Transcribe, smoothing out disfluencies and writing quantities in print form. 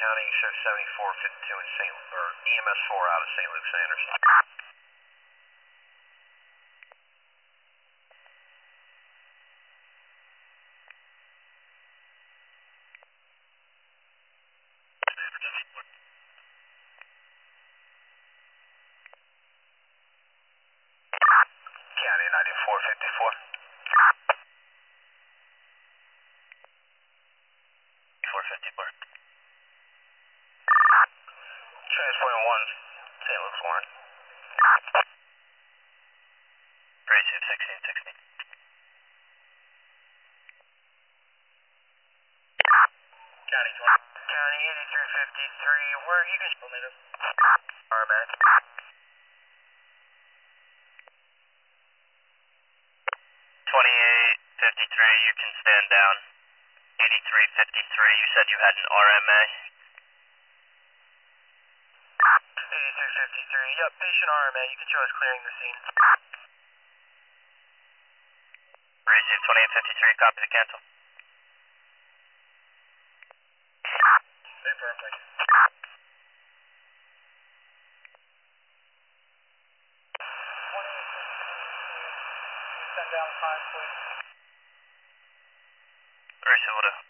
County, show 7452 in EMS 4 out of St. Luke Sanders. County 9454. 454. Transport 1, St. Luke's Warren. Precinct 1660. County 20. County 8353, where you guys pulled native? RMA. 2853, you can stand down. 8353, you said you had an RMA. 8353, yep, patient RMA, you can show us clearing the scene. Receive 2853, copy the cancel. Affirm, thank you. Send down 5, please. Receive, will do.